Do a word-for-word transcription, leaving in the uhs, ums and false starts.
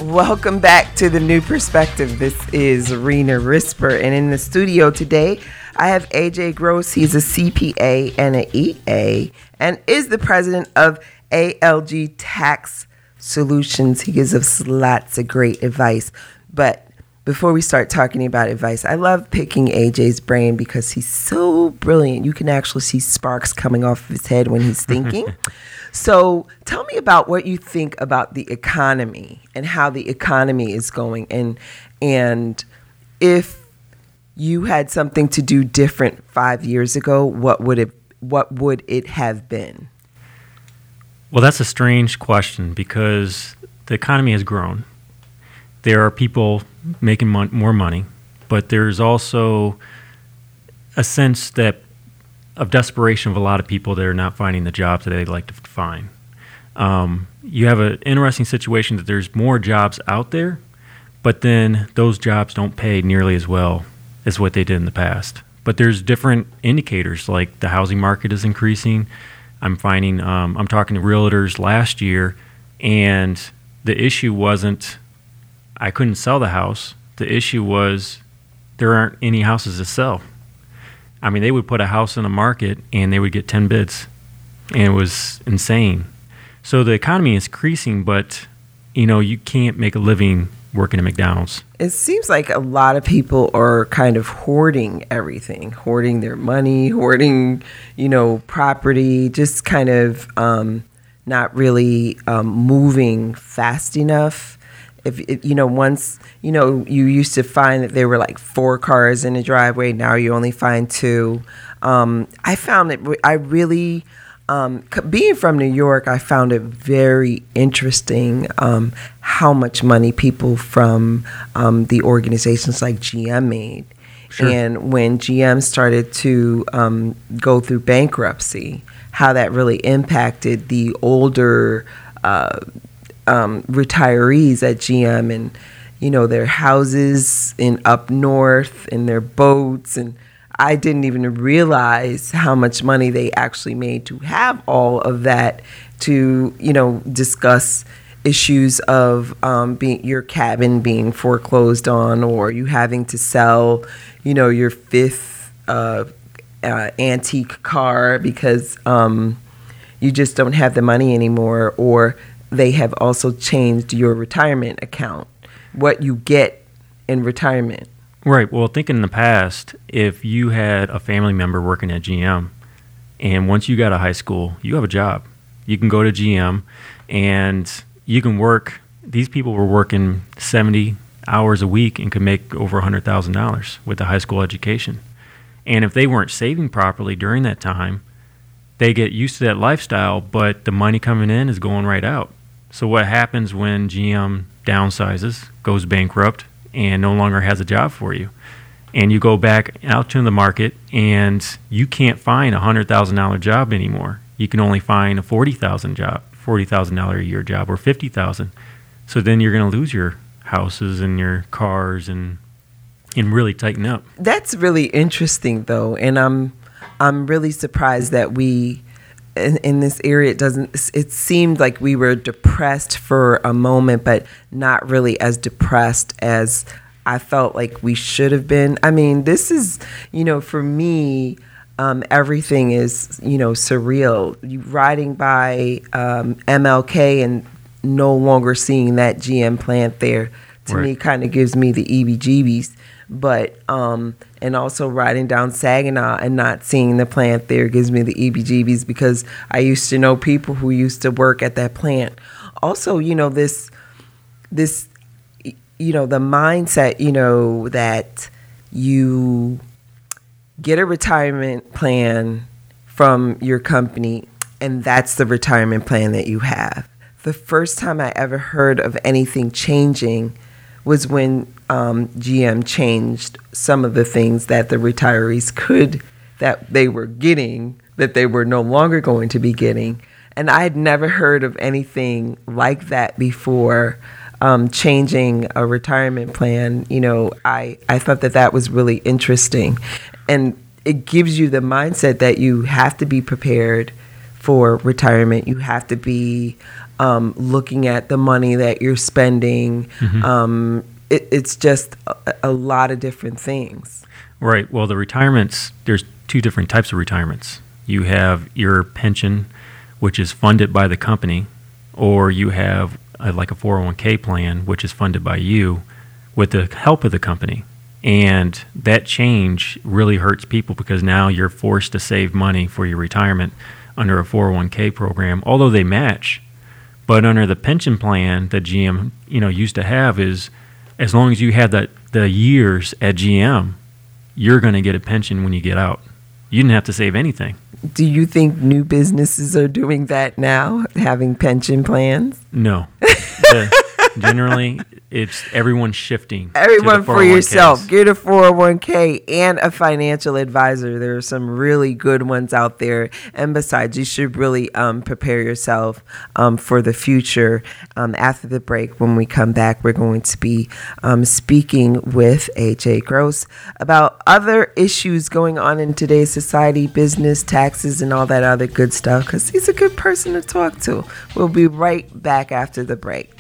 Welcome back to The New Perspective. This is Rena Risper, and in the studio today, I have A J Gross. He's a C P A and an E A, and is the president of A L G Tax Solutions. He gives us lots of great advice. But before we start talking about advice, I love picking A J's brain because he's so brilliant. You can actually see sparks coming off his head when he's thinking. So tell me about what you think about the economy and how the economy is going, and and if you had something to do different five years ago, what would it what would it have been? Well, that's a strange question because the economy has grown. There are people making mon- more money, but there's also a sense that of desperation of a lot of people that are not finding the jobs that they'd like to find. Um, you have an interesting situation that there's more jobs out there, but then those jobs don't pay nearly as well as what they did in the past. But there's different indicators, like the housing market is increasing. I'm finding, um, I'm talking to realtors last year, and the issue wasn't I couldn't sell the house. The issue was there aren't any houses to sell. I mean, they would put a house in the market and they would get ten bids, and it was insane. So the economy is increasing, but, you know, you can't make a living working at McDonald's. It seems like a lot of people are kind of hoarding everything, hoarding their money, hoarding, you know, property, just kind of um, not really um, moving fast enough. If, if you know, once, you know, you used to find that there were like four cars in the driveway. Now you only find two. Um, I found it, I really, um, being from New York, I found it very interesting um, how much money people from um, the organizations like G M made. Sure. And when G M started to um, go through bankruptcy, how that really impacted the older uh Um, retirees at G M, and you know, their houses in up north and their boats, and I didn't even realize how much money they actually made to have all of that to, you know, discuss issues of um, being your cabin being foreclosed on, or you having to sell, you know, your fifth uh, uh, antique car because um, you just don't have the money anymore, or they have also changed your retirement account, what you get in retirement. Right. Well, think in the past, if you had a family member working at G M, and once you got out of high school, you have a job. You can go to G M, and you can work. These people were working seventy hours a week and could make over one hundred thousand dollars with a high school education. And if they weren't saving properly during that time, they get used to that lifestyle, but the money coming in is going right out. So what happens when G M downsizes, goes bankrupt, and no longer has a job for you? And you go back out to the market, and you can't find a one hundred thousand dollars job anymore. You can only find a forty thousand dollars job, forty thousand dollars a year job, or fifty thousand dollars. So then you're going to lose your houses and your cars and and really tighten up. That's really interesting, though, and I'm I'm really surprised that we, in, in this area, it doesn't. It seemed like we were depressed for a moment, but not really as depressed as I felt like we should have been. I mean, this is, you know, for me, um, everything is, you know, surreal. You riding by um, M L K and no longer seeing that G M plant there, to right. me, kind of gives me the E B G Bs. But um, and also riding down Saginaw and not seeing the plant there gives me the E B G Bs, because I used to know people who used to work at that plant. Also, you know, this this you know, the mindset, you know, that you get a retirement plan from your company and that's the retirement plan that you have. The first time I ever heard of anything changing was when um, G M changed some of the things that the retirees could, that they were getting, that they were no longer going to be getting. And I had never heard of anything like that before, um, changing a retirement plan. You know, I, I thought that that was really interesting. And it gives you the mindset that you have to be prepared for retirement. You have to be um, looking at the money that you're spending. Mm-hmm. Um, it, it's just a, a lot of different things. Right. Well, the retirements, there's two different types of retirements. You have your pension, which is funded by the company, or you have a, like a four oh one k plan, which is funded by you with the help of the company. And that change really hurts people because now you're forced to save money for your retirement under a four oh one k program, although they match. But under the pension plan that G M, you know, used to have is as long as you had the, the years at G M, you're going to get a pension when you get out. You didn't have to save anything. Do you think new businesses are doing that now, having pension plans? No. The, generally, it's everyone shifting. Everyone for yourself. Get a four oh one k and a financial advisor. There are some really good ones out there. And besides, you should really um, prepare yourself um, for the future. Um, after the break, when we come back, we're going to be um, speaking with A J Gross about other issues going on in today's society, business, taxes, and all that other good stuff, because he's a good person to talk to. We'll be right back after the break.